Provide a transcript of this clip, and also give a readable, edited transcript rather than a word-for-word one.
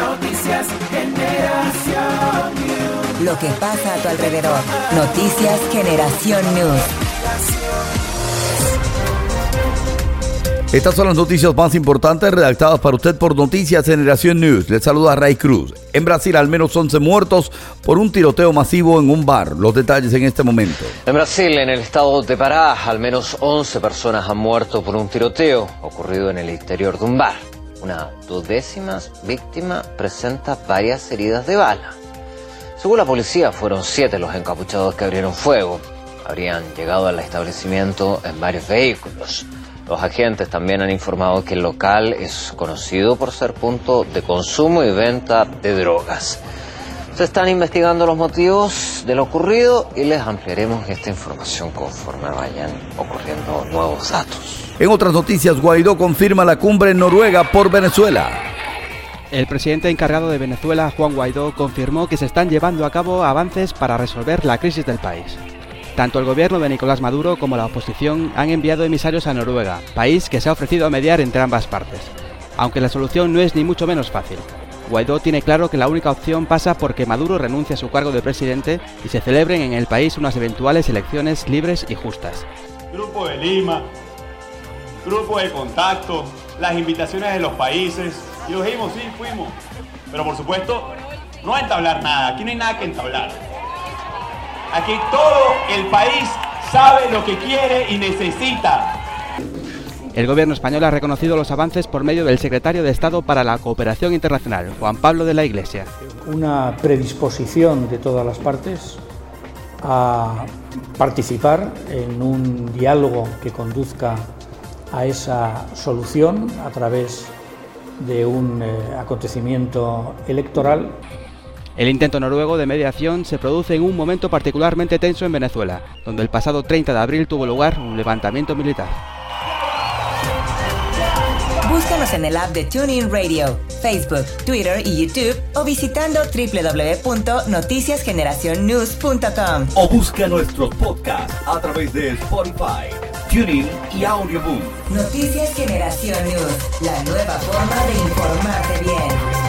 Noticias Generación News. Lo que pasa a tu alrededor. Noticias Generación News. Estas son las noticias más importantes redactadas para usted por Noticias Generación News. Les saluda Ray Cruz. En Brasil, al menos 11 muertos por un tiroteo masivo en un bar. Los detalles en este momento. En Brasil, en el estado de Pará, al menos 11 personas han muerto por un tiroteo ocurrido en el interior de un bar. Una 12ª víctima presenta varias heridas de bala. Según la policía, fueron 7 los encapuchados que abrieron fuego. Habrían llegado al establecimiento en varios vehículos. Los agentes también han informado que el local es conocido por ser punto de consumo y venta de drogas. Se están investigando los motivos de lo ocurrido y les ampliaremos esta información conforme vayan ocurriendo nuevos datos. En otras noticias, Guaidó confirma la cumbre en Noruega por Venezuela. El presidente encargado de Venezuela, Juan Guaidó, confirmó que se están llevando a cabo avances para resolver la crisis del país. Tanto el gobierno de Nicolás Maduro como la oposición han enviado emisarios a Noruega, país que se ha ofrecido a mediar entre ambas partes. Aunque la solución no es ni mucho menos fácil. Guaidó tiene claro que la única opción pasa por que Maduro renuncie a su cargo de presidente y se celebren en el país unas eventuales elecciones libres y justas. Grupo de Lima, grupo de contacto, las invitaciones de los países, y los dijimos, sí, fuimos. Pero por supuesto, no a entablar nada, aquí no hay nada que entablar. Aquí todo el país sabe lo que quiere y necesita. El gobierno español ha reconocido los avances por medio del secretario de Estado para la Cooperación Internacional, Juan Pablo de la Iglesia. Una predisposición de todas las partes a participar en un diálogo que conduzca a esa solución a través de un acontecimiento electoral. El intento noruego de mediación se produce en un momento particularmente tenso en Venezuela, donde el pasado 30 de abril tuvo lugar un levantamiento militar. Búscanos en el app de TuneIn Radio, Facebook, Twitter y YouTube o visitando www.noticiasgeneracionnews.com. O busca nuestros podcasts a través de Spotify, TuneIn y Audioboom. Noticias Generación News, la nueva forma de informarte bien.